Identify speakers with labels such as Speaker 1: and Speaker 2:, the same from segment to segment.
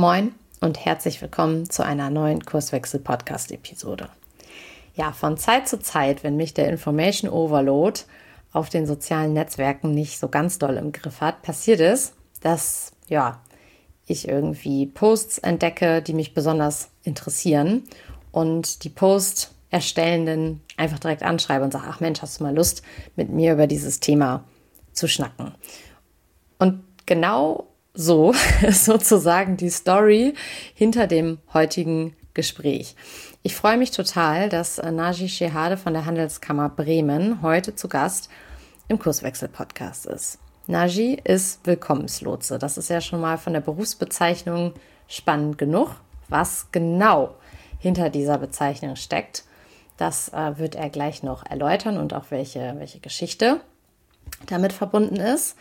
Speaker 1: Moin und herzlich willkommen zu einer neuen Kurswechsel-Podcast-Episode. Ja, von Zeit zu Zeit, wenn mich der Information Overload auf den sozialen Netzwerken nicht so ganz doll im Griff hat, passiert es, dass ich irgendwie Posts entdecke, die mich besonders interessieren und die Post-Erstellenden einfach direkt anschreibe und sage, ach Mensch, hast du mal Lust, mit mir über dieses Thema zu schnacken? Und genau so ist sozusagen die Story hinter dem heutigen Gespräch. Ich freue mich total, dass Naji Shehade von der Handelskammer Bremen heute zu Gast im Kurswechsel-Podcast ist. Naji ist Willkommenslotse. Das ist ja schon mal von der Berufsbezeichnung spannend genug. Was genau hinter dieser Bezeichnung steckt, das wird er gleich noch erläutern und auch welche Geschichte damit verbunden ist.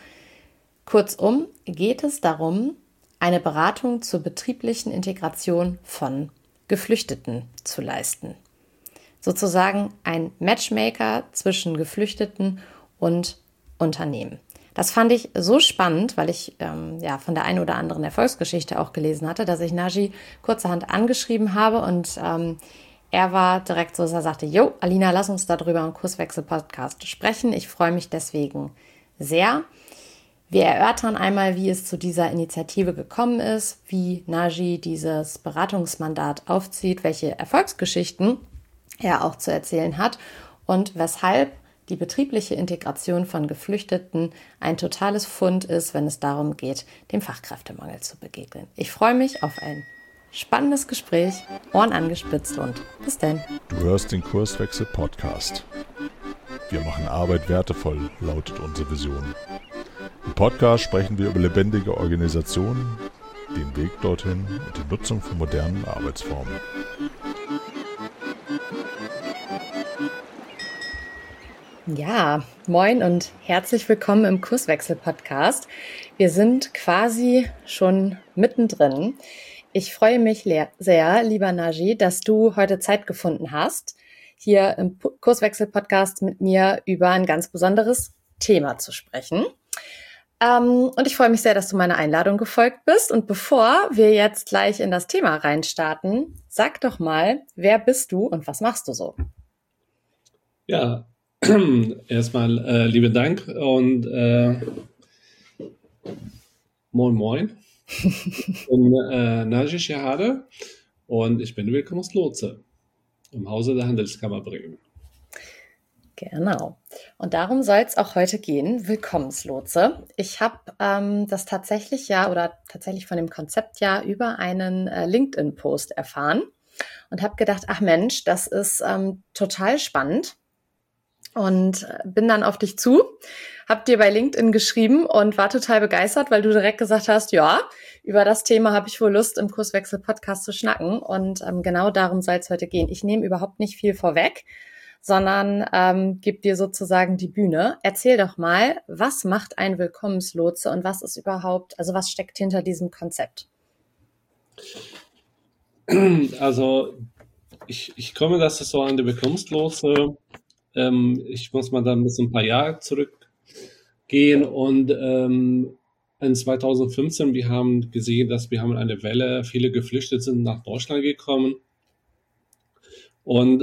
Speaker 1: Kurzum geht es darum, eine Beratung zur betrieblichen Integration von Geflüchteten zu leisten. Sozusagen ein Matchmaker zwischen Geflüchteten und Unternehmen. Das fand ich so spannend, weil ich von der einen oder anderen Erfolgsgeschichte auch gelesen hatte, dass ich Naji kurzerhand angeschrieben habe und er war direkt so, dass er sagte, jo, Alina, lass uns darüber im Kurswechsel-Podcast sprechen. Ich freue mich deswegen sehr. Wir erörtern einmal, wie es zu dieser Initiative gekommen ist, wie Naji dieses Beratungsmandat aufzieht, welche Erfolgsgeschichten er auch zu erzählen hat und weshalb die betriebliche Integration von Geflüchteten ein totales Fund ist, wenn es darum geht, dem Fachkräftemangel zu begegnen. Ich freue mich auf ein spannendes Gespräch, Ohren angespitzt und bis dann.
Speaker 2: Du hörst den Kurswechsel-Podcast. Wir machen Arbeit wertevoll, lautet unsere Vision. Im Podcast sprechen wir über lebendige Organisationen, den Weg dorthin und die Nutzung von modernen Arbeitsformen.
Speaker 1: Ja, moin und herzlich willkommen im Kurswechsel-Podcast. Wir sind quasi schon mittendrin. Ich freue mich sehr, lieber Naji, dass du heute Zeit gefunden hast, hier im Kurswechsel-Podcast mit mir über ein ganz besonderes Thema zu sprechen. Und ich freue mich sehr, dass du meiner Einladung gefolgt bist. Und bevor wir jetzt gleich in das Thema reinstarten, sag doch mal, wer bist du und was machst du so?
Speaker 3: Ja, erstmal lieben Dank und moin moin. Ich bin Naji Shehade und ich bin Willkommenslotse im Hause der Handelskammer Bremen.
Speaker 1: Genau. Und darum soll es auch heute gehen, Willkommenslotse. Ich habe das tatsächlich von dem Konzept über einen LinkedIn-Post erfahren und habe gedacht, ach Mensch, das ist total spannend. Und bin dann auf dich zu, hab dir bei LinkedIn geschrieben und war total begeistert, weil du direkt gesagt hast, ja, über das Thema habe ich wohl Lust, im Kurswechsel-Podcast zu schnacken. Und genau darum soll es heute gehen. Ich nehme überhaupt nicht viel vorweg, sondern gebe dir sozusagen die Bühne. Erzähl doch mal, was macht ein Willkommenslotse und was ist überhaupt, also was steckt hinter diesem Konzept?
Speaker 3: Also ich komme, das ist so an die Willkommenslotse. Ich muss mal dann ein paar Jahre zurückgehen und in 2015, wir haben gesehen, dass wir haben eine Welle, viele Geflüchtete sind nach Deutschland gekommen und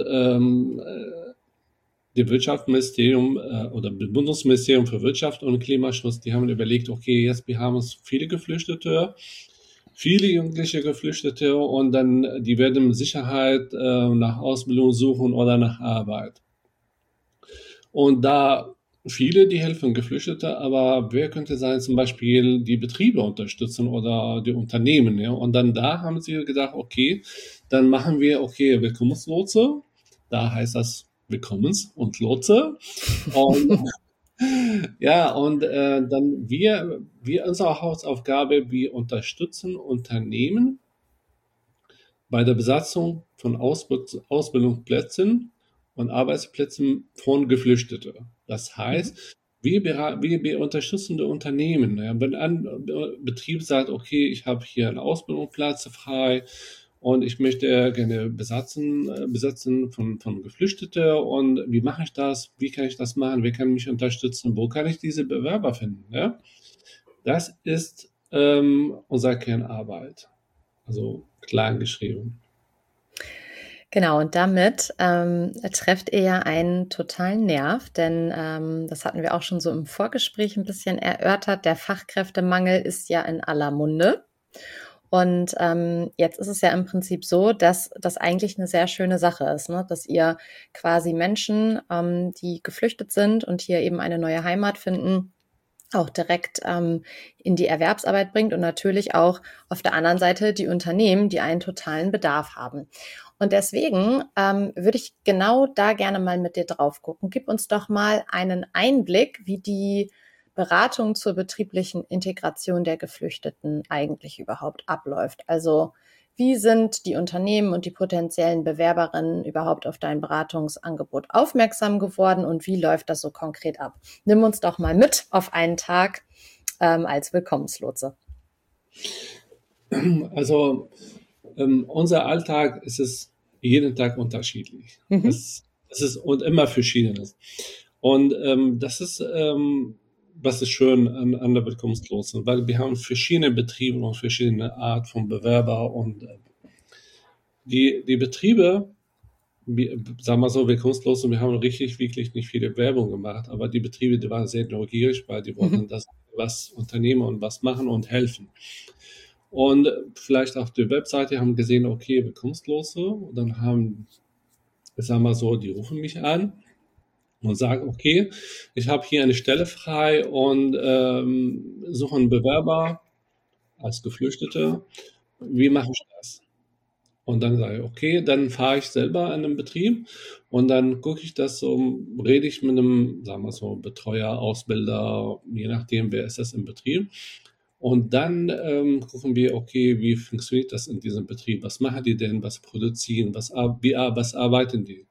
Speaker 3: die Wirtschaftsministerium oder das Bundesministerium für Wirtschaft und Klimaschutz, die haben überlegt, okay, jetzt wir haben es viele Geflüchtete, viele jugendliche Geflüchtete und dann die werden mit Sicherheit nach Ausbildung suchen oder nach Arbeit. Und da viele, die helfen Geflüchtete, aber wer könnte sein, zum Beispiel die Betriebe unterstützen oder die Unternehmen, ja? Und dann da haben sie gedacht, okay, dann machen wir, okay, Willkommenslotse, da heißt das Willkommens- und Lotse. Und ja, und dann wir unsere Hauptaufgabe, wir unterstützen Unternehmen bei der Besatzung von Ausbildungsplätzen und Arbeitsplätzen von Geflüchteten. Das heißt, wir unterstützen die Unternehmen. Ja. Wenn ein Betrieb sagt, okay, ich habe hier einen Ausbildungsplatz frei und ich möchte gerne besetzen von Geflüchteten und wie mache ich das? Wie kann ich das machen? Wer kann mich unterstützen? Wo kann ich diese Bewerber finden? Ja? Das ist unsere Kernarbeit. also klein geschrieben.
Speaker 1: Genau, und damit trefft ihr ja einen totalen Nerv, denn das hatten wir auch schon so im Vorgespräch ein bisschen erörtert. Der Fachkräftemangel ist ja in aller Munde. Und jetzt ist es ja im Prinzip so, dass das eigentlich eine sehr schöne Sache ist, ne? Dass ihr quasi Menschen, die geflüchtet sind und hier eben eine neue Heimat finden, auch direkt in die Erwerbsarbeit bringt und natürlich auch auf der anderen Seite die Unternehmen, die einen totalen Bedarf haben. Und deswegen würde ich genau da gerne mal mit dir drauf gucken. Gib uns doch mal einen Einblick, wie die Beratung zur betrieblichen Integration der Geflüchteten eigentlich überhaupt abläuft. Also wie sind die Unternehmen und die potenziellen Bewerberinnen überhaupt auf dein Beratungsangebot aufmerksam geworden und wie läuft das so konkret ab? Nimm uns doch mal mit auf einen Tag als Willkommenslotse.
Speaker 3: Also unser Alltag ist es jeden Tag unterschiedlich. Es ist und immer Verschiedenes. Und das ist, was ist schön an der Willkommenslosen, weil wir haben verschiedene Betriebe und verschiedene Art von Bewerber und die Betriebe, sagen wir so, Willkommenslosen, wir haben wirklich nicht viele Werbung gemacht, aber die Betriebe, die waren sehr neugierig, weil die wollten das was unternehmen und was machen und helfen. Und vielleicht auf der Webseite haben gesehen, okay, Willkommenslose, und dann haben, sagen wir so, die rufen mich an und sagen, okay, ich habe hier eine Stelle frei und suche einen Bewerber als Geflüchtete. Wie mache ich das? Und dann sage ich, okay, dann fahre ich selber an den Betrieb und dann gucke ich das so, rede ich mit einem, sagen wir so, Betreuer, Ausbilder, je nachdem, wer ist das im Betrieb. Und dann gucken wir, okay, wie funktioniert das in diesem Betrieb? Was machen die denn? Was produzieren? Was arbeiten die?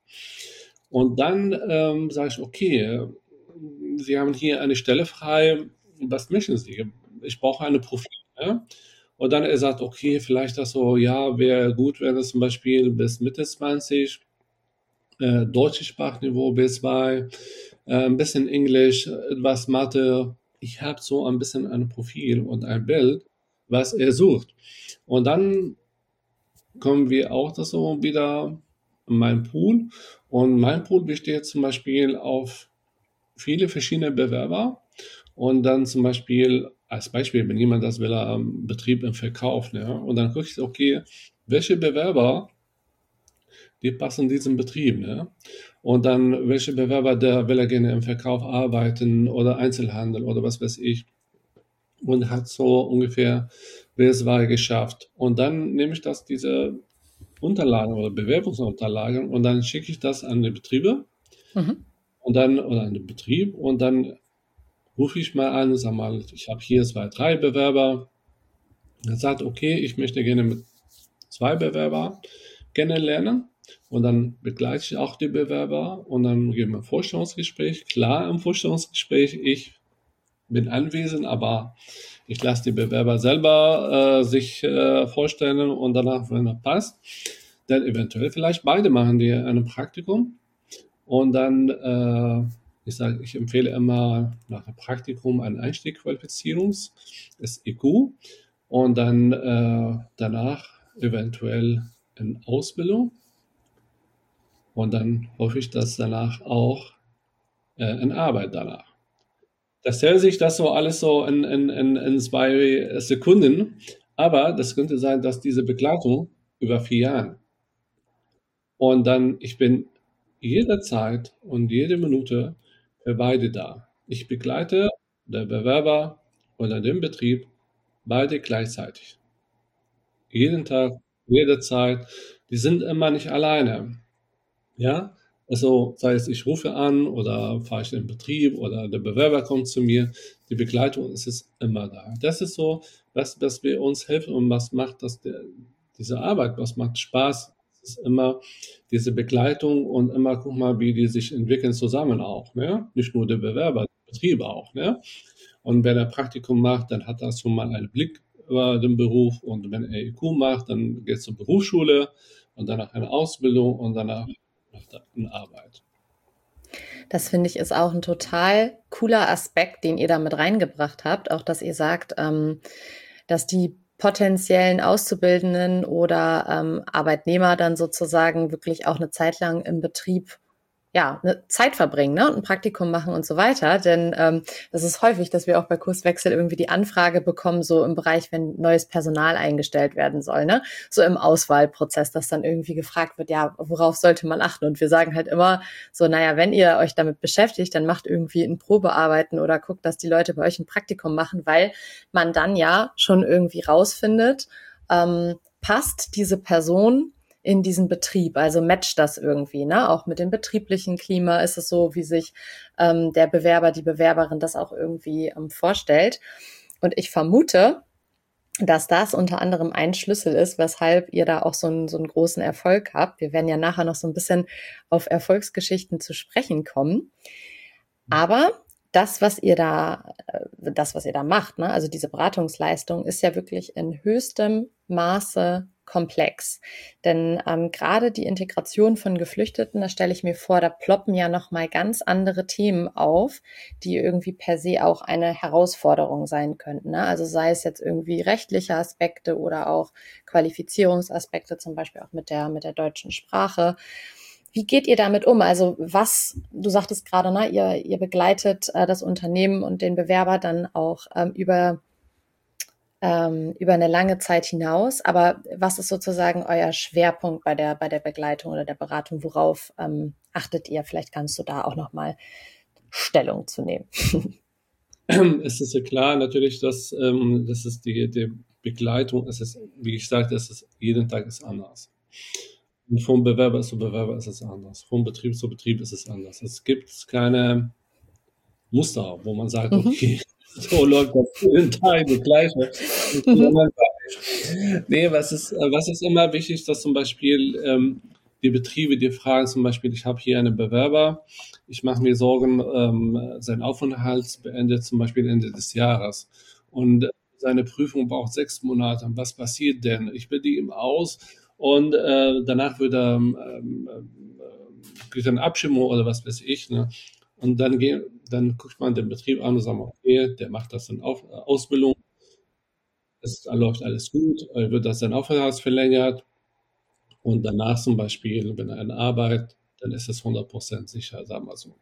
Speaker 3: Und dann sage ich, okay, Sie haben hier eine Stelle frei. Was möchten Sie? Ich brauche eine Profil. Ja? Und dann er sagt, okay, vielleicht das so, ja, wäre gut, wenn es zum Beispiel bis Mitte 20, deutsches Sprachniveau B2, ein bisschen Englisch, etwas Mathe. Ich habe so ein bisschen ein Profil und ein Bild, was er sucht. Und dann kommen wir auch das so wieder in meinen Pool. Und mein Pool besteht zum Beispiel auf viele verschiedene Bewerber. Und dann zum Beispiel, als Beispiel, wenn jemand das will, am Betrieb im Verkauf, ne? Und dann gucke ich, okay, welche Bewerber, die passen in diesem Betrieb, ne? Und dann, welche Bewerber, der will er gerne im Verkauf arbeiten oder Einzelhandel oder was weiß ich. Und hat so ungefähr BSW geschafft. Und dann nehme ich diese Unterlagen oder Bewerbungsunterlagen und dann schicke ich das an die Betriebe und dann, oder an den Betrieb und dann rufe ich mal an, sag mal, ich habe hier 2, 3 Bewerber. Er sagt, okay, ich möchte gerne mit 2 Bewerber kennenlernen und dann begleite ich auch die Bewerber und dann geben wir ein Vorstellungsgespräch. Klar, im Vorstellungsgespräch, ich bin anwesend, aber ich lasse die Bewerber selber sich vorstellen und danach, wenn das passt, dann eventuell vielleicht beide machen die ein Praktikum und dann ich empfehle immer nach dem Praktikum eine Einstiegsqualifizierung, das IQ, und dann danach eventuell eine Ausbildung und dann hoffe ich, dass danach auch in Arbeit danach. Das hält sich das so alles so in 2 Sekunden, aber das könnte sein, dass diese Begleitung über 4 Jahren und dann, ich bin jederzeit und jede Minute für beide da. Ich begleite der Bewerber oder den Betrieb beide gleichzeitig. Jeden Tag, jederzeit. Die sind immer nicht alleine. Ja, also sei es, ich rufe an oder fahre ich in den Betrieb oder der Bewerber kommt zu mir. Die Begleitung ist es immer da. Das ist so, was wir uns helfen und was macht diese Arbeit, was macht Spaß, ist immer diese Begleitung und immer guck mal, wie die sich entwickeln zusammen auch. Ne? Nicht nur der Bewerber, der Betrieb auch. Ne? Und wenn er Praktikum macht, dann hat er schon mal einen Blick über den Beruf und wenn er IQ macht, dann geht es zur Berufsschule und danach eine Ausbildung und danach eine Arbeit.
Speaker 1: Das finde ich ist auch ein total cooler Aspekt, den ihr da mit reingebracht habt. Auch, dass ihr sagt, dass die potenziellen Auszubildenden oder Arbeitnehmer dann sozusagen wirklich auch eine Zeit lang im Betrieb eine Zeit verbringen, ne? Und ein Praktikum machen und so weiter. Denn das ist häufig, dass wir auch bei Kurswechsel irgendwie die Anfrage bekommen, so im Bereich, wenn neues Personal eingestellt werden soll, ne? So im Auswahlprozess, dass dann irgendwie gefragt wird, ja, worauf sollte man achten? Und wir sagen halt immer so, naja, wenn ihr euch damit beschäftigt, dann macht irgendwie ein Probearbeiten oder guckt, dass die Leute bei euch ein Praktikum machen, weil man dann ja schon irgendwie rausfindet, passt diese Person in diesen Betrieb, also matcht das irgendwie, ne? Auch mit dem betrieblichen Klima ist es so, wie sich der Bewerber, die Bewerberin das auch irgendwie vorstellt. Und ich vermute, dass das unter anderem ein Schlüssel ist, weshalb ihr da auch so einen großen Erfolg habt. Wir werden ja nachher noch so ein bisschen auf Erfolgsgeschichten zu sprechen kommen. Aber das, was ihr da macht, ne, also diese Beratungsleistung, ist ja wirklich in höchstem Maße komplex. Denn gerade die Integration von Geflüchteten, da stelle ich mir vor, da ploppen ja nochmal ganz andere Themen auf, die irgendwie per se auch eine Herausforderung sein könnten, ne? Also sei es jetzt irgendwie rechtliche Aspekte oder auch Qualifizierungsaspekte, zum Beispiel auch mit der deutschen Sprache. Wie geht ihr damit um? Also du sagtest gerade, ne, ihr begleitet das Unternehmen und den Bewerber dann auch über eine lange Zeit hinaus. Aber was ist sozusagen euer Schwerpunkt bei der Begleitung oder der Beratung? Worauf achtet ihr? Vielleicht kannst du da auch nochmal Stellung zu nehmen.
Speaker 3: Es ist ja klar natürlich, dass das ist die Begleitung, es ist, wie ich sagte, jeden Tag ist anders. Und vom Bewerber zu Bewerber ist es anders. Vom Betrieb zu Betrieb ist es anders. Es gibt keine Muster, wo man sagt, okay, so läuft das jeden Tag das Gleiche. Nee, was ist immer wichtig, dass zum Beispiel die Betriebe, die fragen zum Beispiel, ich habe hier einen Bewerber, ich mache mir Sorgen, sein Aufenthalt beendet zum Beispiel Ende des Jahres und seine Prüfung braucht 6 Monate. Was passiert denn? Ich bilde ihm aus und danach wird er eine Abstimmung oder was weiß ich, ne? Und dann guckt man den Betrieb an und sagt, okay, der macht das in Ausbildung, es läuft alles gut, wird das sein Aufenthalt verlängert und danach zum Beispiel, wenn er eine Arbeit, dann ist es 100% sicher, sagen wir so.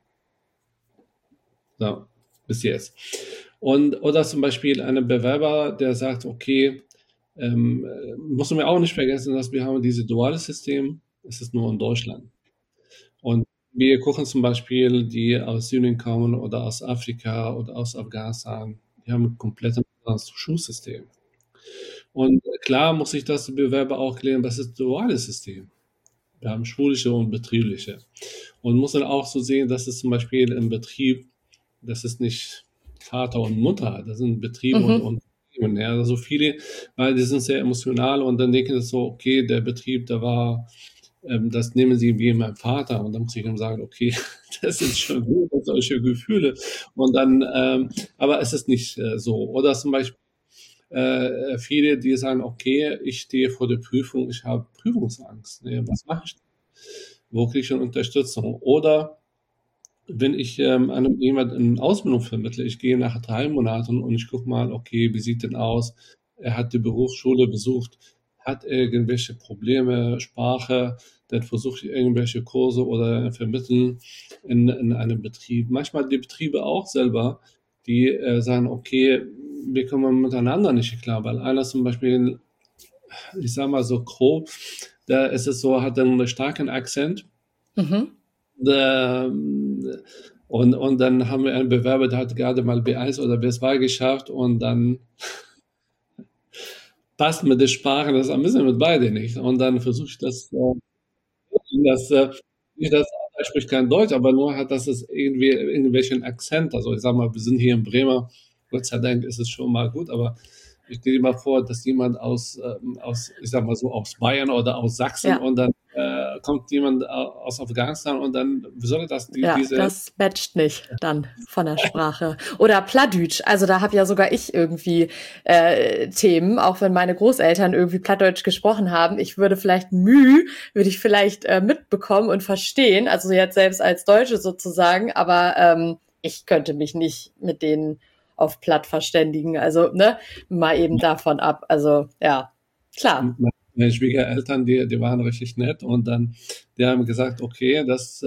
Speaker 3: So, bis jetzt. Oder zum Beispiel einen Bewerber, der sagt, okay, muss man auch nicht vergessen, dass wir haben dieses duale System, es ist nur in Deutschland. Und wir gucken zum Beispiel, die aus Syrien kommen oder aus Afrika oder aus Afghanistan, die haben ein komplett anderes Schulsystem. Und klar muss sich das Bewerber auch klären, das ist ein duales System. Wir haben schulische und betriebliche. Und muss dann auch so sehen, dass es zum Beispiel im Betrieb, das ist nicht Vater und Mutter, das sind Betriebe und ja, also viele, weil die sind sehr emotional und dann denken sie so, okay, der Betrieb, der war, das nehmen sie wie mein Vater und dann muss ich dann sagen, okay, das ist schon gut, solche Gefühle und dann, aber es ist nicht so. Oder zum Beispiel viele, die sagen, okay, ich stehe vor der Prüfung, ich habe Prüfungsangst, ne, was mache ich? Wo kriege ich schon Unterstützung? Oder wenn ich einem jemand in Ausbildung vermittle, ich gehe nach 3 Monaten und ich gucke mal, okay, wie sieht denn aus? Er hat die Berufsschule besucht, hat irgendwelche Probleme, Sprache, dann versuche ich irgendwelche Kurse oder vermitteln in einem Betrieb. Manchmal die Betriebe auch selber, die sagen, okay, wir kommen miteinander nicht klar, weil einer zum Beispiel, ich sage mal so grob, da ist es so, hat einen starken Akzent. Und dann haben wir einen Bewerber, der hat gerade mal B1 oder B2 geschafft und dann passt mit der Sprache das ein bisschen mit beide nicht. Und dann versuche ich er spricht kein Deutsch, aber nur hat das irgendwie irgendwelchen Akzent. Also ich sag mal, wir sind hier in Bremer, Gott sei Dank ist es schon mal gut, aber ich stelle dir mal vor, dass jemand aus, ich sag mal so, aus Bayern oder aus Sachsen und dann kommt jemand aus Afghanistan und dann, wie soll das?
Speaker 1: Das matcht nicht dann von der Sprache. Oder Plattdeutsch, also da habe ja sogar ich irgendwie Themen, auch wenn meine Großeltern irgendwie Plattdeutsch gesprochen haben. Ich würde vielleicht mitbekommen und verstehen, also jetzt selbst als Deutsche sozusagen, aber ich könnte mich nicht mit denen auf platt verständigen. Also, ne, mal eben davon ab. Also, ja, klar.
Speaker 3: Meine Schwiegereltern, die waren richtig nett und dann, die haben gesagt, okay,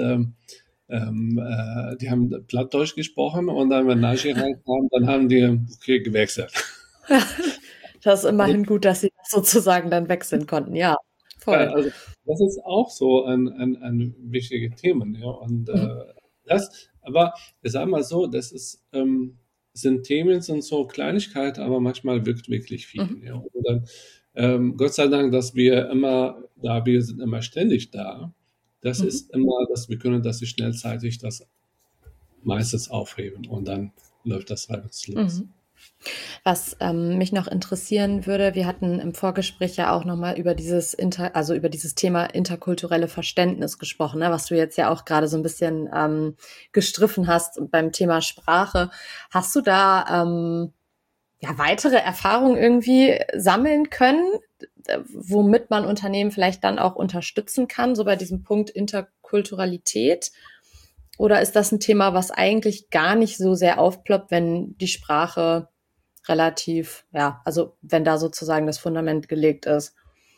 Speaker 3: die haben Plattdeutsch gesprochen und dann, wenn Naji reinkam, dann haben die, okay, gewechselt.
Speaker 1: Das ist immerhin gut, dass sie das sozusagen dann wechseln konnten. Ja, voll.
Speaker 3: Also das ist auch so ein wichtiges Thema. Ja. Und aber ich sage mal so, sind Themen, sind so Kleinigkeiten, aber manchmal wirkt wirklich viel. Ja. Und dann, Gott sei Dank, dass wir sind immer ständig da. Das ist immer, dass wir können das schnellzeitig das meistens aufheben und dann läuft das reibungslos.
Speaker 1: Was mich noch interessieren würde, wir hatten im Vorgespräch ja auch nochmal über dieses über dieses Thema interkulturelle Verständnis gesprochen, ne, was du jetzt ja auch gerade so ein bisschen gestriffen hast beim Thema Sprache. Hast du da weitere Erfahrungen irgendwie sammeln können, womit man Unternehmen vielleicht dann auch unterstützen kann, so bei diesem Punkt Interkulturalität? Oder ist das ein Thema, was eigentlich gar nicht so sehr aufploppt, wenn die Sprache relativ, also wenn da sozusagen das Fundament gelegt ist?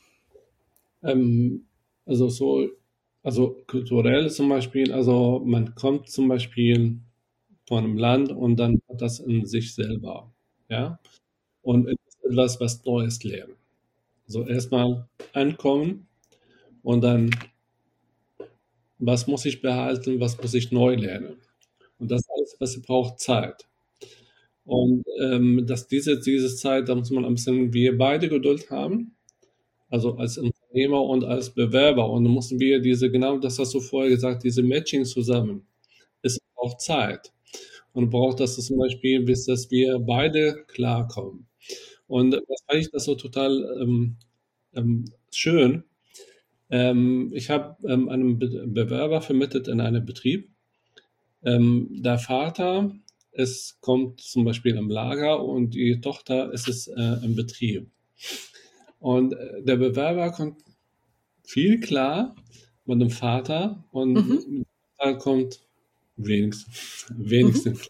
Speaker 3: Also kulturell zum Beispiel, also man kommt zum Beispiel von einem Land und dann hat das in sich selber, ja, und es ist etwas, was Neues lernen. So erstmal ankommen und dann, was muss ich behalten, was muss ich neu lernen? Und das alles, was braucht Zeit. Und dass diese Zeit, da muss man ein bisschen, wir beide Geduld haben, also als Unternehmer und als Bewerber. Und dann mussten wir genau das hast du vorher gesagt, diese Matching zusammen. Es braucht Zeit. Und braucht das zum Beispiel, bis dass wir beide klarkommen. Und das fand ich das so total schön. Ich habe einen Bewerber vermittelt in einem Betrieb. Der Vater kommt zum Beispiel im Lager und die Tochter ist im Betrieb. Und der Bewerber kommt viel klar mit dem Vater und da kommt wenigstens.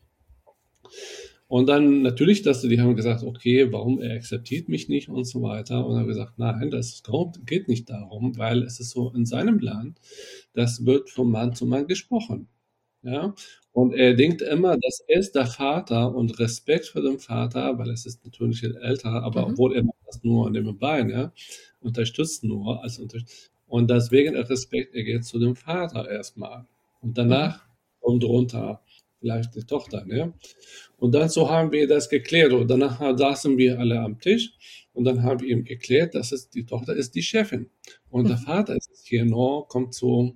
Speaker 3: Und dann natürlich, die haben gesagt, okay, warum er akzeptiert mich nicht und so weiter. Und er hat gesagt, nein, das geht nicht darum, weil es ist so in seinem Land, das wird von Mann zu Mann gesprochen. Ja, und er denkt immer, das ist der Vater und Respekt für den Vater, weil es ist natürlich ein älterer, aber obwohl er macht das nur an dem Bein, ja, unterstützt nur und deswegen Respekt, er geht zu dem Vater erstmal und danach kommt runter vielleicht die Tochter, ne? Und dann so haben wir das geklärt und danach saßen wir alle am Tisch und dann haben wir ihm erklärt, dass die Tochter ist die Chefin und der Vater ist hier nur, kommt so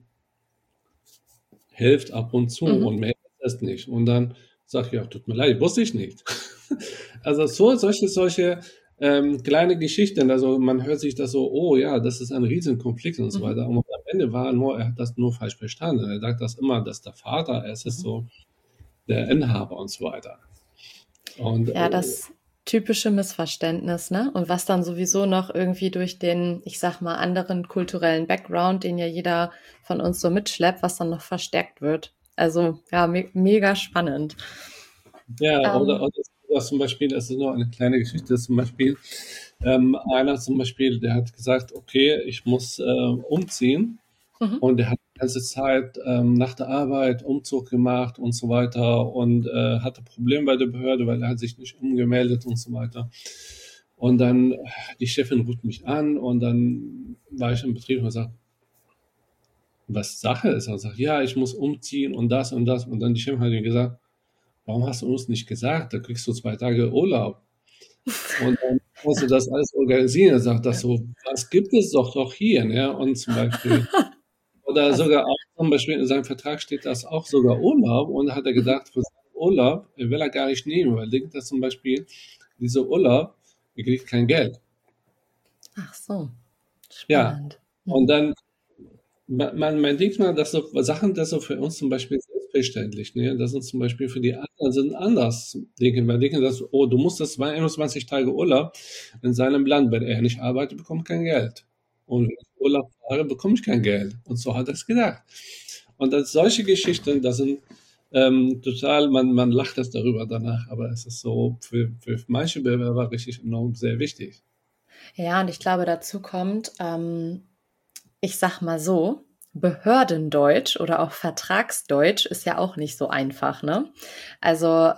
Speaker 3: hilft ab und zu und mehr ist es nicht. Und dann sage ich, ja, tut mir leid, wusste ich nicht. Also solche kleine Geschichten, also man hört sich das so, oh ja, das ist ein Riesenkonflikt und so weiter. Und am Ende er hat das nur falsch verstanden. Er sagt das immer, dass der Vater, es ist so der Inhaber und so weiter. Und,
Speaker 1: ja, das typische Missverständnis, ne? Und was dann sowieso noch irgendwie durch den, ich sag mal, anderen kulturellen Background, den ja jeder von uns so mitschleppt, was dann noch verstärkt wird. Also, ja, mega spannend.
Speaker 3: Ja, oder zum Beispiel, das ist nur eine kleine Geschichte, zum Beispiel, einer zum Beispiel, der hat gesagt, okay, ich muss umziehen und der hat die ganze Zeit nach der Arbeit Umzug gemacht und so weiter und hatte Probleme bei der Behörde, weil er hat sich nicht umgemeldet und so weiter. Und dann, die Chefin ruft mich an und dann war ich im Betrieb und gesagt, was Sache ist. Er sagt, ja, ich muss umziehen und das und das. Und dann die Chefin hat ihm gesagt, warum hast du uns nicht gesagt? Da kriegst du 2 Tage Urlaub. Und dann musst du das alles organisieren. Er sagt das so, was gibt es doch hier, ne? Und zum Beispiel, oder sogar auch zum Beispiel in seinem Vertrag steht das auch sogar Urlaub. Und da hat er gedacht, für seinen Urlaub will er gar nicht nehmen, weil er denkt, dass zum Beispiel dieser Urlaub, er kriegt kein Geld.
Speaker 1: Ach so,
Speaker 3: spannend. Ja, und dann, man denkt mal, dass so Sachen, das so für uns zum Beispiel selbstverständlich, ne? Das sind zum Beispiel für die anderen sind anders. Man denken, dass, oh, du musst das 21 Tage Urlaub in seinem Land, wenn er nicht arbeitet, bekommt kein Geld. Und wenn ich Urlaub fahre, bekomme ich kein Geld. Und so hat er es gedacht. Und solche Geschichten, das sind total, man lacht das darüber danach, aber es ist so für manche Bewerber richtig enorm sehr wichtig.
Speaker 1: Ja, und ich glaube, dazu kommt, ich sag mal so, Behördendeutsch oder auch Vertragsdeutsch ist ja auch nicht so einfach, ne? Also,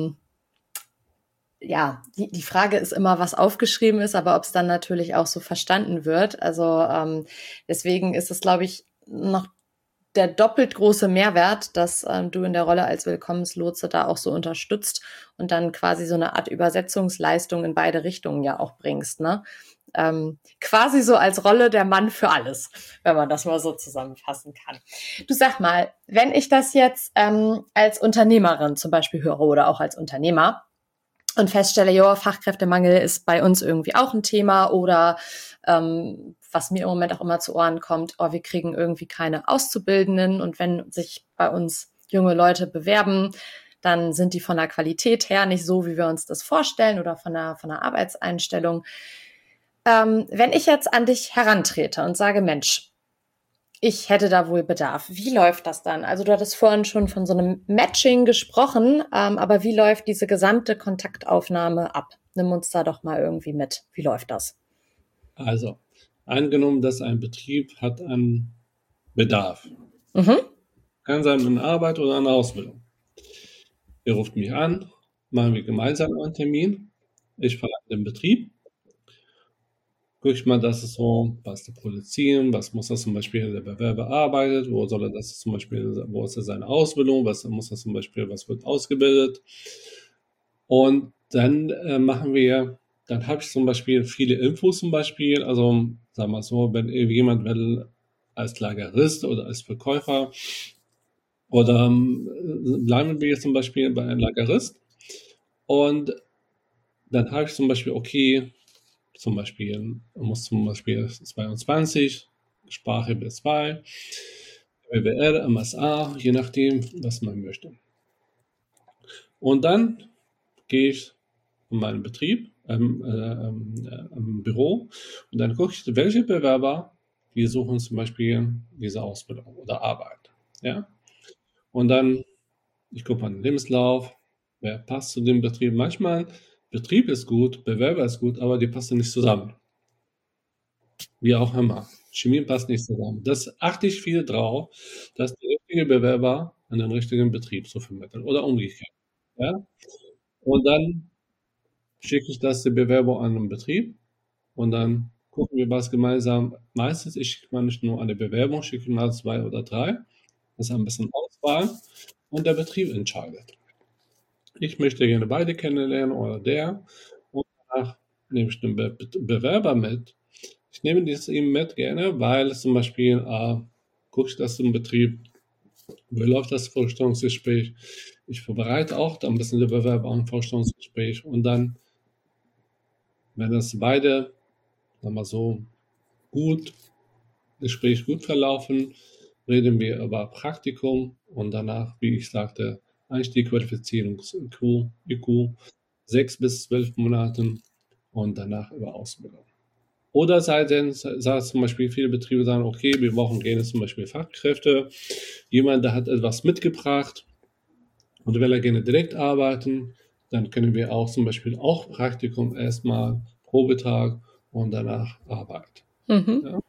Speaker 1: ja, die Frage ist immer, was aufgeschrieben ist, aber ob es dann natürlich auch so verstanden wird. Also deswegen ist es, glaube ich, noch der doppelt große Mehrwert, dass du in der Rolle als Willkommenslotse da auch so unterstützt und dann quasi so eine Art Übersetzungsleistung in beide Richtungen ja auch bringst, ne? Quasi so als Rolle der Mann für alles, wenn man das mal so zusammenfassen kann. Du sag mal, wenn ich das jetzt als Unternehmerin zum Beispiel höre oder auch als Unternehmer und feststelle, ja, Fachkräftemangel ist bei uns irgendwie auch ein Thema oder was mir im Moment auch immer zu Ohren kommt, oh, wir kriegen irgendwie keine Auszubildenden und wenn sich bei uns junge Leute bewerben, dann sind die von der Qualität her nicht so, wie wir uns das vorstellen oder von der Arbeitseinstellung. Wenn ich jetzt an dich herantrete und sage, Mensch, ich hätte da wohl Bedarf. Wie läuft das dann? Also du hattest vorhin schon von so einem Matching gesprochen, aber wie läuft diese gesamte Kontaktaufnahme ab? Nimm uns da doch mal irgendwie mit. Wie läuft das?
Speaker 3: Also, angenommen, dass ein Betrieb hat einen Bedarf.
Speaker 1: Mhm.
Speaker 3: Kann sein eine Arbeit oder eine Ausbildung. Ihr ruft mich an, machen wir gemeinsam einen Termin. Ich fahre in den Betrieb. Guck ich mal, das ist so, was zu produzieren, was muss das zum Beispiel der Bewerber arbeitet, wo soll er das zum Beispiel, wo ist seine Ausbildung, was muss das zum Beispiel, was wird ausgebildet. Und dann dann habe ich zum Beispiel viele Infos zum Beispiel, also sagen wir so, wenn jemand will als Lagerist oder als Verkäufer oder bleiben wir jetzt zum Beispiel bei einem Lagerist und dann habe ich zum Beispiel, okay, zum Beispiel, man muss zum Beispiel 22, Sprache B2, BWL, MSA, je nachdem, was man möchte. Und dann gehe ich in meinen Betrieb, im Büro und dann gucke ich, welche Bewerber, die suchen zum Beispiel diese Ausbildung oder Arbeit. Ja? Und dann, ich gucke mal den Lebenslauf, wer passt zu dem Betrieb. Manchmal, Betrieb ist gut, Bewerber ist gut, aber die passen nicht zusammen. Wie auch immer. Chemie passt nicht zusammen. Das achte ich viel drauf, dass der richtige Bewerber an den richtigen Betrieb so vermittelt oder umgekehrt. Ja? Und dann schicke ich das der Bewerber an den Betrieb und dann gucken wir was gemeinsam. Meistens, ich schicke mal nicht nur eine Bewerbung, schicke mal 2 oder 3. Das ist ein bisschen Auswahl und der Betrieb entscheidet. Ich möchte gerne beide kennenlernen oder der und danach nehme ich den Bewerber mit. Ich nehme das eben mit gerne, weil zum Beispiel gucke ich das im Betrieb, wie läuft das Vorstellungsgespräch. Ich vorbereite auch ein bisschen den Bewerber am Vorstellungsgespräch und dann, wenn das beide, sagen wir so, Gespräch gut verlaufen, reden wir über Praktikum und danach, wie ich sagte, Einstiegsqualifizierung IQ 6 bis 12 Monaten und danach über Ausbildung. Oder sagen zum Beispiel viele Betriebe sagen, okay, wir brauchen gerne zum Beispiel Fachkräfte. Jemand, der hat etwas mitgebracht und will er gerne direkt arbeiten, dann können wir auch zum Beispiel auch Praktikum erstmal, Probetag und danach Arbeit.
Speaker 1: Mhm.
Speaker 3: Ja.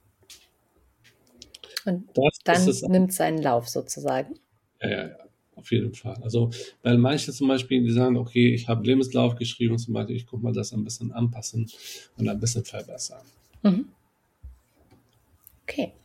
Speaker 1: Und dann nimmt seinen Lauf sozusagen.
Speaker 3: Ja, auf jeden Fall. Also, weil manche zum Beispiel, die sagen, okay, ich habe Lebenslauf geschrieben zum Beispiel, ich gucke mal das ein bisschen anpassen und ein bisschen verbessern.
Speaker 1: Mhm. Okay.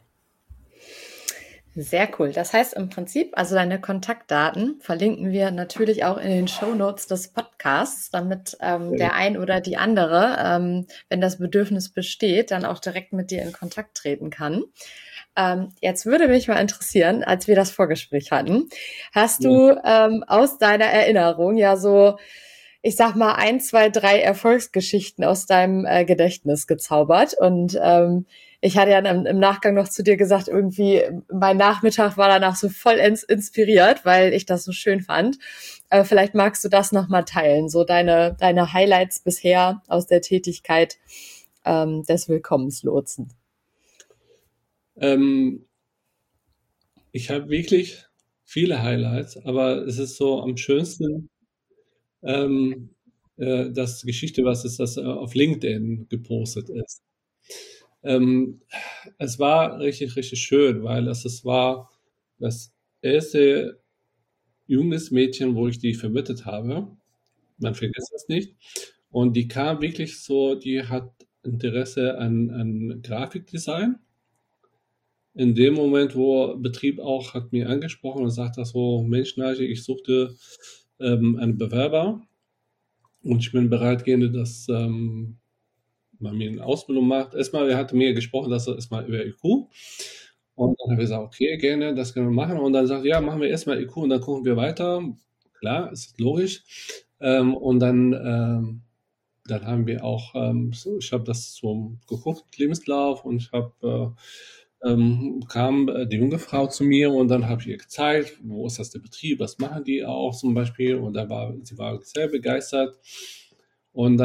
Speaker 1: Sehr cool. Das heißt im Prinzip, also deine Kontaktdaten verlinken wir natürlich auch in den Shownotes des Podcasts, damit der ein oder die andere, wenn das Bedürfnis besteht, dann auch direkt mit dir in Kontakt treten kann. Jetzt würde mich mal interessieren, als wir das Vorgespräch hatten, hast du aus deiner Erinnerung ja so, ich sag mal, 1, 2, 3 Erfolgsgeschichten aus deinem Gedächtnis gezaubert und ich hatte ja im Nachgang noch zu dir gesagt, irgendwie mein Nachmittag war danach so voll inspiriert, weil ich das so schön fand. Vielleicht magst du das nochmal teilen, so deine Highlights bisher aus der Tätigkeit des Willkommenslotsen.
Speaker 3: Ich habe wirklich viele Highlights, aber es ist so am schönsten, ähm, das Geschichte, was ist das auf LinkedIn gepostet ist. Ähm, Es war richtig, richtig schön, weil es war das erste junges Mädchen, wo ich die vermittelt habe. Man vergisst das nicht. Und die kam wirklich so, die hat Interesse an Grafikdesign. In dem Moment, wo Betrieb auch hat mir angesprochen und sagt das so, Mensch, Nigel, ich suchte einen Bewerber und ich bin bereit, gerne, dass man mir eine Ausbildung macht. Erstmal, er hatte mir gesprochen, dass er erstmal über IQ. Und dann habe ich gesagt, okay, gerne, das können wir machen. Und dann sagt er, ja, machen wir erstmal IQ und dann gucken wir weiter. Klar, ist logisch. Und dann haben wir auch, so, ich habe das so geguckt, Lebenslauf, und kam die junge Frau zu mir und dann habe ich ihr gezeigt, wo ist das der Betrieb, was machen die auch zum Beispiel, und sie war sehr begeistert. Und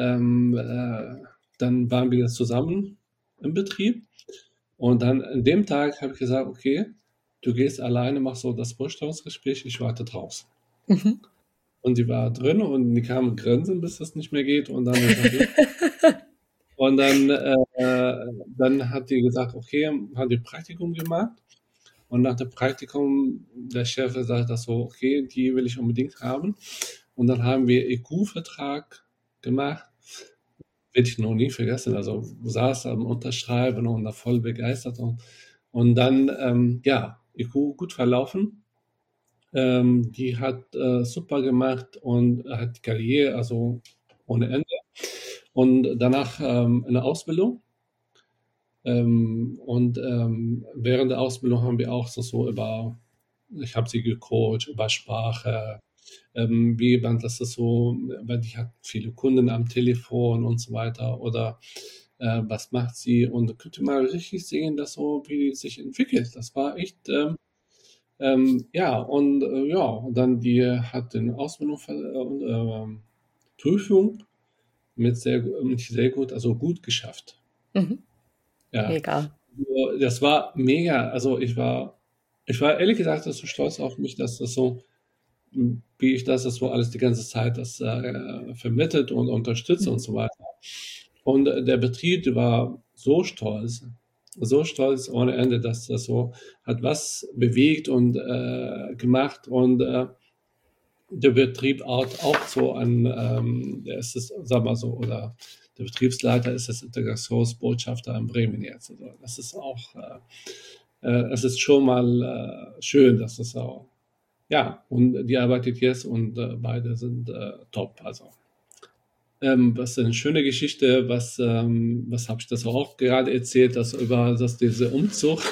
Speaker 3: dann waren wir zusammen im Betrieb und dann an dem Tag habe ich gesagt, okay, du gehst alleine, machst so das Vorstellungsgespräch, ich warte draußen.
Speaker 1: Mhm.
Speaker 3: Und die war drin und die kam grinsen, bis das nicht mehr geht. Und dann, und dann hat die gesagt, okay, hat die Praktikum gemacht. Und nach dem Praktikum, der Chef sagt das so, okay, die will ich unbedingt haben. Und dann haben wir EQ-Vertrag gemacht. Werde ich noch nie vergessen. Also saß am Unterschreiben und da voll begeistert. Und dann, ja, EQ gut verlaufen. Die hat super gemacht und hat Karriere, also ohne Ende. Und danach eine Ausbildung. Während der Ausbildung haben wir auch so ich habe sie gecoacht über Sprache, wie man das ist so, weil die hat viele Kunden am Telefon und so weiter, oder was macht sie, und da könnt ihr mal richtig sehen, dass so, wie die sich entwickelt. Das war echt, ja, und dann die hat den Prüfung nicht sehr gut, also gut geschafft.
Speaker 1: Mhm.
Speaker 3: Ja,
Speaker 1: Mega.
Speaker 3: das war mega. Also ich war ehrlich gesagt so stolz auf mich, dass das so, wie ich das so alles die ganze Zeit das vermittelt und unterstütze und so weiter. Und der Betrieb war so stolz ohne Ende, dass das so hat was bewegt und gemacht, und der Betrieb auch so der ist es, sag mal so, oder der Betriebsleiter ist das Integrationsbotschafter in Bremen jetzt. Also das ist auch, es ist schon mal schön, dass das auch, ja, und die arbeitet jetzt und beide sind top. Also, was eine schöne Geschichte, was habe ich das auch gerade erzählt, diese Umzug,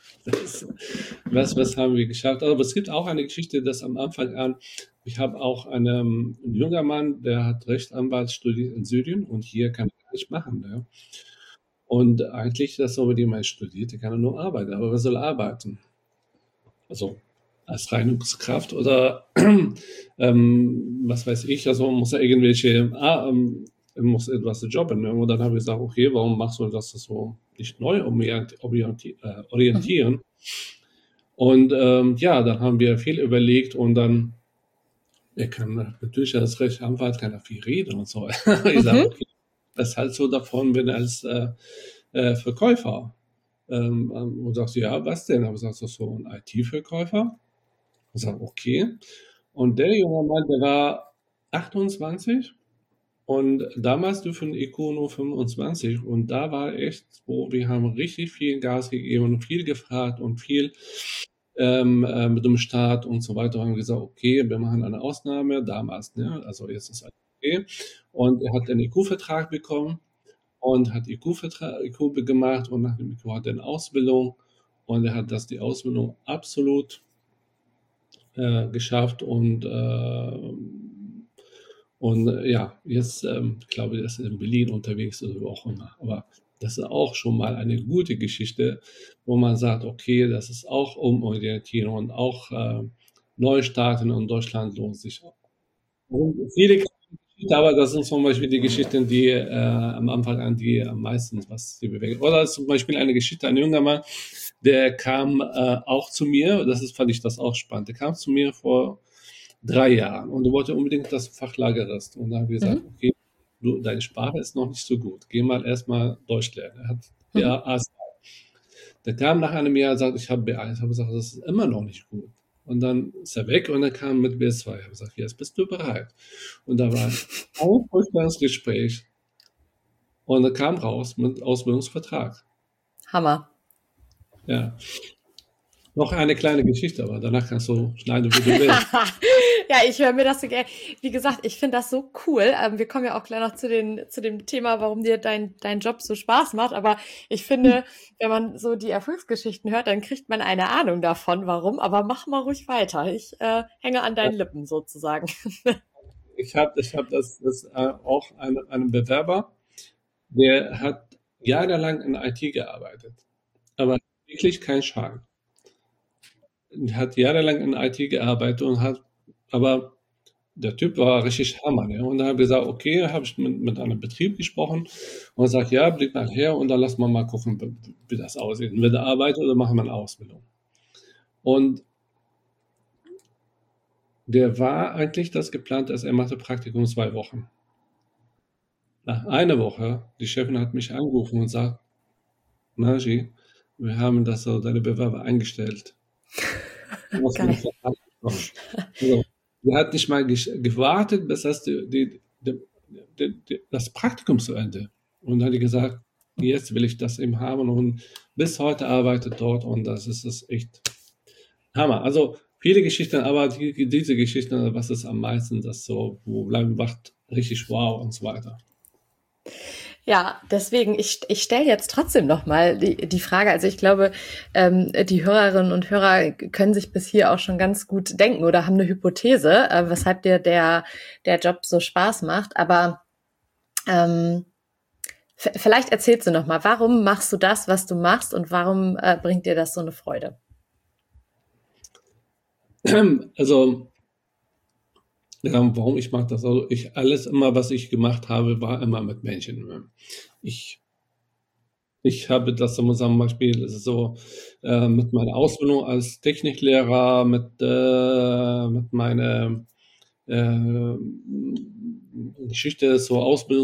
Speaker 3: was haben wir geschafft. Aber es gibt auch eine Geschichte, dass am Anfang an, ich habe auch ein junger Mann, der hat Rechtsanwalt studiert in Syrien und hier kann er gar nicht machen. Ne? Und eigentlich, das so, mit dem er studiert, der kann er nur arbeiten. Aber wer soll arbeiten? Also als Reinigungskraft oder was weiß ich, also muss er muss etwas jobben. Ne? Und dann habe ich gesagt, okay, warum machst du das so nicht neu orientieren? Und ja, dann haben wir viel überlegt, und dann, er kann natürlich als Rechtsanwalt kann er viel reden und so. Ich sage, okay, was hältst du davon, wenn als Verkäufer? Und sagst du, ja, was denn? Aber sagst du, so ein IT-Verkäufer? Ich sage, okay. Und der junge Mann, der war 28 und damals dürfen IQ nur 25, und da war echt, wo wir haben richtig viel Gas gegeben und viel gefragt und viel mit dem Staat und so weiter, haben gesagt, okay, wir machen eine Ausnahme damals, ne? Also jetzt ist alles okay. Und er hat einen IQ-Vertrag bekommen und hat IQ gemacht, und nach dem IQ hat er eine Ausbildung, und er hat die Ausbildung absolut geschafft, und ja, jetzt glaube ich, er ist in Berlin unterwegs oder wo auch immer. Aber das ist auch schon mal eine gute Geschichte, wo man sagt, okay, das ist auch Umorientierung und auch Neustarten in Deutschland lohnt sich auch. Und viele Aber das sind zum Beispiel die Geschichten, die am Anfang an die am meisten was sie bewegen. Oder zum Beispiel eine Geschichte, ein junger Mann, der kam auch zu mir, fand ich das auch spannend, der kam zu mir vor 3 Jahren und wollte unbedingt das Fach Lagerist. Und dann habe ich gesagt, okay, deine Sprache ist noch nicht so gut, geh mal erstmal Deutsch lernen. Er hat A2. Der kam nach einem Jahr und sagt, ich habe B1. Ich habe gesagt, das ist immer noch nicht gut. Und dann ist er weg und er kam mit B2. Ich habe gesagt, jetzt bist du bereit. Und da war ein Vorstellungsgespräch und er kam raus mit Ausbildungsvertrag.
Speaker 1: Hammer.
Speaker 3: Ja. Noch eine kleine Geschichte, aber danach kannst du schneiden, wie du willst.
Speaker 1: Ja, ich höre mir das so gerne. Wie gesagt, ich finde das so cool. Wir kommen ja auch gleich noch zu dem Thema, warum dir dein Job so Spaß macht. Aber ich finde, wenn man so die Erfolgsgeschichten hört, dann kriegt man eine Ahnung davon, warum. Aber mach mal ruhig weiter. Ich hänge an deinen Lippen sozusagen.
Speaker 3: Ich hab das auch einen Bewerber, der hat jahrelang in IT gearbeitet, aber wirklich kein Schein. Hat jahrelang in IT gearbeitet aber der Typ war richtig Hammer. Ne? Und dann habe ich gesagt, okay, habe ich mit einem Betrieb gesprochen und er sagt, ja, blick mal her und dann lassen wir mal gucken, wie das aussieht. Wird er arbeiten oder machen wir eine Ausbildung? Und der war eigentlich das geplant, dass er machte Praktikum 2 Wochen. Nach einer Woche, die Chefin hat mich angerufen und sagt, Naji, wir haben deine Bewerber eingestellt.
Speaker 1: Geil.
Speaker 3: Also, die hat nicht mal gewartet, bis das Praktikum zu Ende. Und dann hat die gesagt, jetzt will ich das eben haben und bis heute arbeitet dort und das ist echt Hammer. Also viele Geschichten, aber diese Geschichten, was ist am meisten, das so, wo bleiben wacht, richtig wow und so weiter.
Speaker 1: Ja, deswegen, ich stelle jetzt trotzdem nochmal die Frage, also ich glaube, die Hörerinnen und Hörer können sich bis hier auch schon ganz gut denken oder haben eine Hypothese, weshalb dir der Job so Spaß macht, aber vielleicht erzählst du nochmal, warum machst du das, was du machst und warum bringt dir das so eine Freude?
Speaker 3: Also, ja, warum ich mache das? Also alles immer, was ich gemacht habe, war immer mit Menschen. Ich habe das zum Beispiel, das ist so mit meiner Ausbildung als Techniklehrer, mit meiner Geschichte, so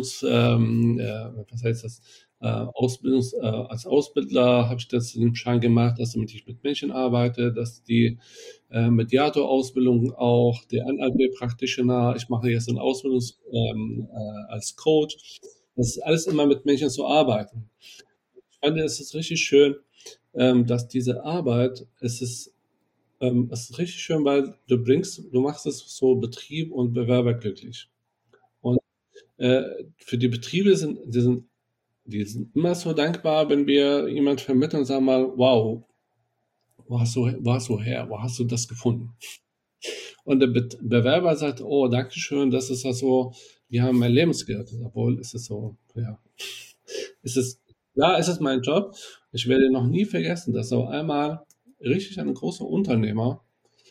Speaker 3: was heißt das? Als Ausbilder habe ich das im Schein gemacht, dass ich mit Menschen arbeite, dass die Mediator-Ausbildung auch, der NLP-Practitioner, ich mache jetzt eine Ausbildung als Coach. Das ist alles immer mit Menschen zu arbeiten. Ich finde, es ist richtig schön, dass diese Arbeit, es ist richtig schön, weil du machst es so Betrieb und Bewerber glücklich. Und für die Betriebe die sind immer so dankbar, wenn wir jemand vermitteln und sagen mal, wow, wo hast du her? Wo hast du das gefunden? Und der Bewerber sagt, oh, danke schön, das ist ja so, die haben mein Leben gerettet. Obwohl, es ist so, ja, es ist mein Job. Ich werde noch nie vergessen, dass so einmal richtig ein großer Unternehmer,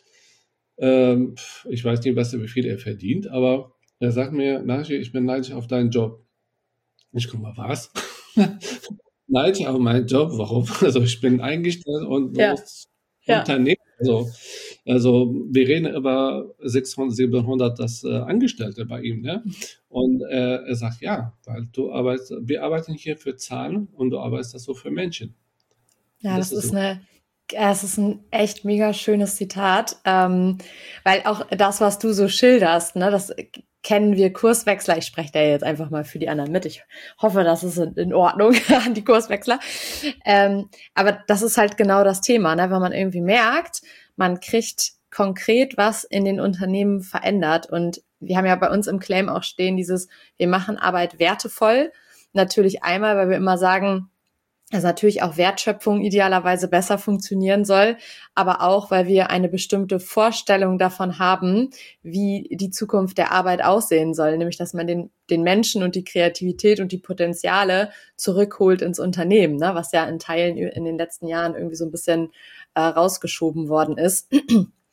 Speaker 3: ich weiß nicht, wie viel er verdient, aber er sagt mir, Naji, ich bin neidisch auf deinen Job. Ich guck mal, was? Neidisch auf meinen Job? Warum? Also ich bin eingestellt und Unternehmen. Also wir reden über 600, 700 Angestellte bei ihm, ne? Und er sagt, ja, weil wir arbeiten hier für Zahlen und du arbeitest das so für Menschen.
Speaker 1: Ja, das ist ein echt mega schönes Zitat, weil auch das, was du so schilderst, ne, das kennen wir Kurswechsler. Ich spreche da jetzt einfach mal für die anderen mit. Ich hoffe, das ist in Ordnung an die Kurswechsler. Aber das ist halt genau das Thema, ne, wenn man irgendwie merkt, man kriegt konkret was in den Unternehmen verändert. Und wir haben ja bei uns im Claim auch stehen wir machen Arbeit wertevoll. Natürlich einmal, weil wir immer sagen, dass natürlich auch Wertschöpfung idealerweise besser funktionieren soll, aber auch, weil wir eine bestimmte Vorstellung davon haben, wie die Zukunft der Arbeit aussehen soll, nämlich dass man den Menschen und die Kreativität und die Potenziale zurückholt ins Unternehmen, ne, was ja in Teilen in den letzten Jahren irgendwie so ein bisschen rausgeschoben worden ist.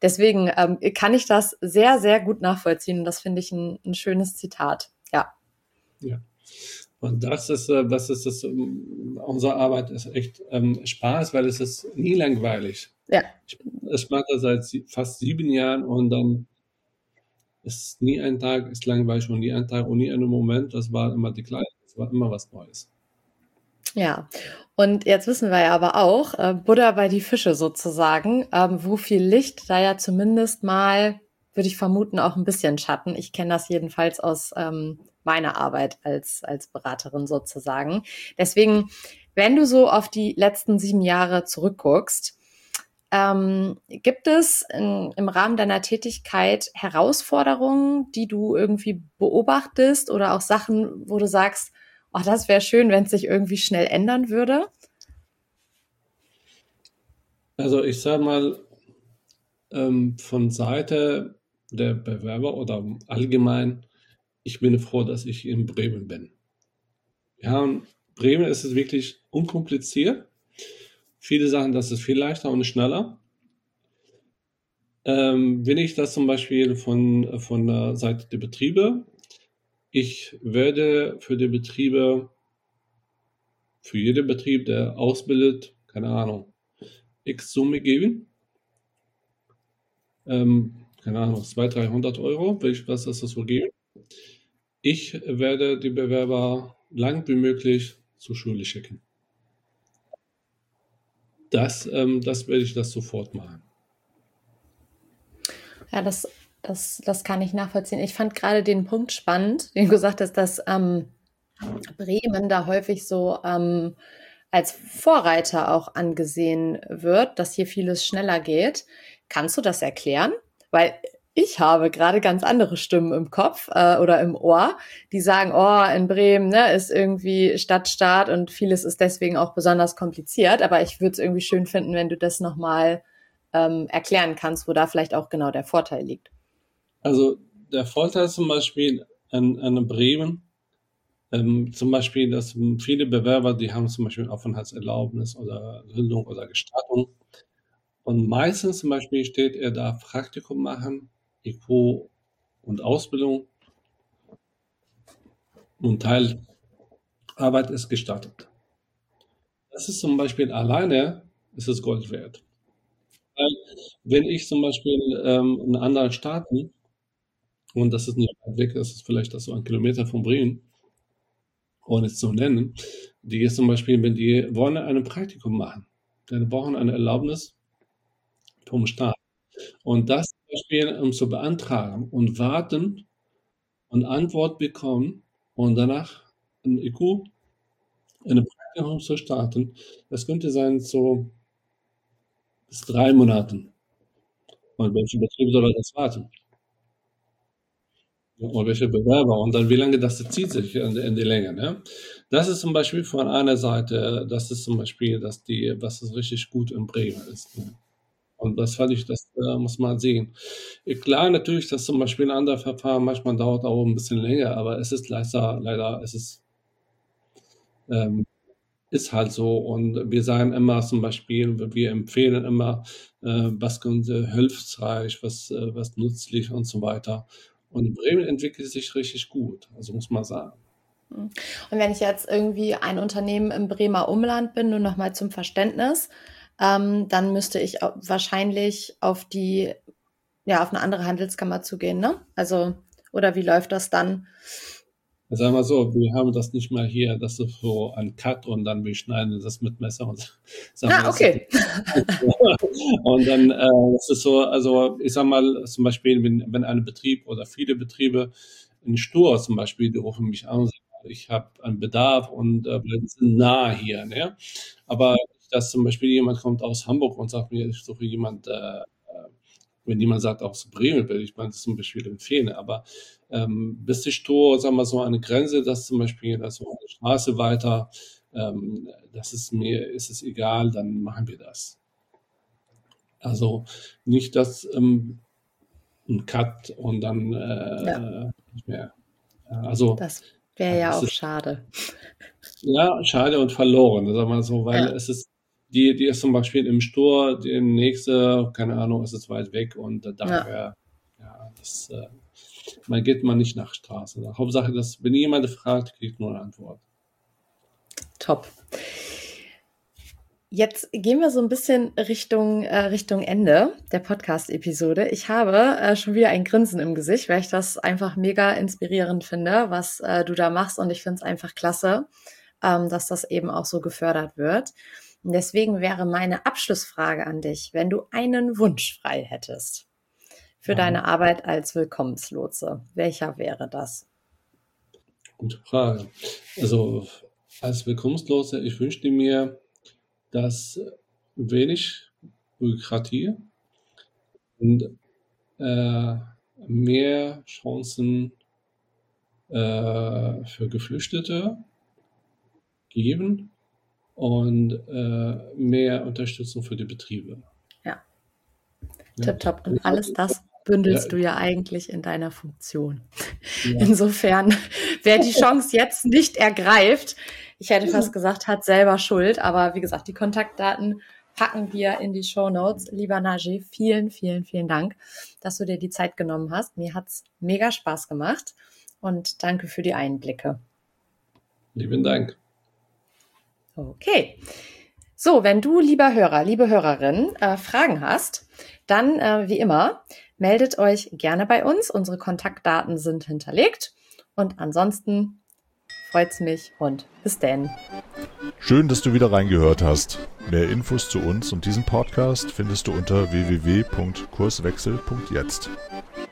Speaker 1: deswegen kann ich das sehr, sehr gut nachvollziehen. Und das finde ich ein schönes Zitat. Ja.
Speaker 3: Ja. Und das ist unsere Arbeit ist echt Spaß, weil es ist nie langweilig.
Speaker 1: Ja.
Speaker 3: Ich mache das seit fast 7 Jahren und dann ist nie ein Tag ist langweilig und nie ein Tag und nie ein Moment. Das war immer die gleiche. Das war immer was Neues.
Speaker 1: Ja, und jetzt wissen wir ja aber auch, Buddha bei die Fische sozusagen, wo viel Licht, da ja zumindest mal, würde ich vermuten, auch ein bisschen Schatten. Ich kenne das jedenfalls aus meiner Arbeit als Beraterin sozusagen. Deswegen, wenn du so auf die letzten 7 Jahre zurückguckst, gibt es im Rahmen deiner Tätigkeit Herausforderungen, die du irgendwie beobachtest oder auch Sachen, wo du sagst, oh, das wäre schön, wenn es sich irgendwie schnell ändern würde?
Speaker 3: Also ich sage mal, von Seite der Bewerber oder allgemein, ich bin froh, dass ich in Bremen bin. Ja, in Bremen ist es wirklich unkompliziert. Viele sagen, das ist viel leichter und schneller. Wenn ich das zum Beispiel von der Seite der Betriebe, ich werde für die Betriebe, für jeden Betrieb, der ausbildet, keine Ahnung, X Summe geben. Keine Ahnung, 200, 300 Euro, was ist das so geben? Ich werde die Bewerber lang wie möglich zur Schule schicken. Das werde ich das sofort machen.
Speaker 1: Ja, das kann ich nachvollziehen. Ich fand gerade den Punkt spannend, den du gesagt hast, dass Bremen da häufig so als Vorreiter auch angesehen wird, dass hier vieles schneller geht. Kannst du das erklären? Weil ich habe gerade ganz andere Stimmen im Kopf oder im Ohr, die sagen, oh, in Bremen ist irgendwie Stadt und vieles ist deswegen auch besonders kompliziert. Aber ich würde es irgendwie schön finden, wenn du das nochmal erklären kannst, wo da vielleicht auch genau der Vorteil liegt.
Speaker 3: Also der Vorteil zum Beispiel an Bremen, zum Beispiel, dass viele Bewerber, die haben zum Beispiel Aufenthaltserlaubnis oder Gründung oder Gestattung. Und meistens zum Beispiel steht, er darf Praktikum machen, IQ und Ausbildung und Teilarbeit ist gestattet. Das ist zum Beispiel alleine, ist es Gold wert. Weil wenn ich zum Beispiel in anderen Staaten, und das ist nicht weit weg, das ist vielleicht so 1 Kilometer von Bremen, ohne es zu nennen, die jetzt zum Beispiel, wenn die wollen ein Praktikum machen, dann brauchen eine Erlaubnis vom Staat. Und das zum Beispiel, um zu beantragen und warten und Antwort bekommen und danach ein IQ, eine Praktikum zu starten, das könnte sein so bis 3 Monaten. Und welche Betrieb soll das warten? Und welche Bewerber? Und dann wie lange das zieht sich in die Länge, ne? Das ist zum Beispiel von einer Seite, das ist zum Beispiel, was es richtig gut in Bremen ist, ne? Und das fand ich, das muss man sehen. Klar, natürlich, dass zum Beispiel ein anderes Verfahren manchmal dauert auch ein bisschen länger, aber es ist leider, ist halt so. Und wir sagen immer zum Beispiel, wir empfehlen immer, was könnte hilfreich, was nützlich und so weiter. Und Bremen entwickelt sich richtig gut, also muss man sagen.
Speaker 1: Und wenn ich jetzt irgendwie ein Unternehmen im Bremer Umland bin, nur noch mal zum Verständnis, dann müsste ich wahrscheinlich auf eine andere Handelskammer zugehen, ne? Also, oder wie läuft das dann?
Speaker 3: Sagen wir so, wir haben das nicht mal hier, das ist so ein Cut und dann wir schneiden das mit Messer und sagen
Speaker 1: okay.
Speaker 3: Und dann, das ist so, also ich sag mal, zum Beispiel, wenn ein Betrieb oder viele Betriebe in Stur zum Beispiel, die rufen mich an und sagen, ich habe einen Bedarf und wir sind nah hier, ne? Aber dass zum Beispiel jemand kommt aus Hamburg und sagt mir, ich suche jemand, wenn jemand sagt, aus Bremen will ich das zum Beispiel empfehlen, aber bis die Stur, sagen wir so, eine Grenze, dass zum Beispiel das so eine Straße weiter, ist es egal, dann machen wir das. Also nicht das ein Cut und dann nicht mehr. Also
Speaker 1: das wäre ja auch schade.
Speaker 3: Ja, schade und verloren, sagen wir so, weil es ist die ist zum Beispiel im Store, die nächste, keine Ahnung, ist es weit weg und daher, man geht mal nicht nach Straße. Hauptsache, dass, wenn jemand fragt, kriegt nur eine Antwort.
Speaker 1: Top. Jetzt gehen wir so ein bisschen Richtung Ende der Podcast-Episode. Ich habe schon wieder ein Grinsen im Gesicht, weil ich das einfach mega inspirierend finde, was du da machst. Und ich finde es einfach klasse, dass das eben auch so gefördert wird. Und deswegen wäre meine Abschlussfrage an dich, wenn du einen Wunsch frei hättest für deine Arbeit als Willkommenslotse, welcher wäre das?
Speaker 3: Gute Frage. Also als Willkommenslotse, ich wünschte mir, dass wenig Bürokratie und mehr Chancen für Geflüchtete geben und mehr Unterstützung für die Betriebe.
Speaker 1: Ja. Tipptopp. Und alles das bündelst du ja eigentlich in deiner Funktion. Ja. Insofern, wer die Chance jetzt nicht ergreift, ich hätte fast gesagt, hat selber Schuld. Aber wie gesagt, die Kontaktdaten packen wir in die Shownotes. Lieber Naji, vielen, vielen, vielen Dank, dass du dir die Zeit genommen hast. Mir hat's mega Spaß gemacht und danke für die Einblicke.
Speaker 3: Lieben Dank.
Speaker 1: Okay. So, wenn du, lieber Hörer, liebe Hörerin, Fragen hast, dann wie immer, meldet euch gerne bei uns. Unsere Kontaktdaten sind hinterlegt. Und ansonsten freut's mich und bis denn.
Speaker 2: Schön, dass du wieder reingehört hast. Mehr Infos zu uns und diesem Podcast findest du unter www.kurswechsel.jetzt.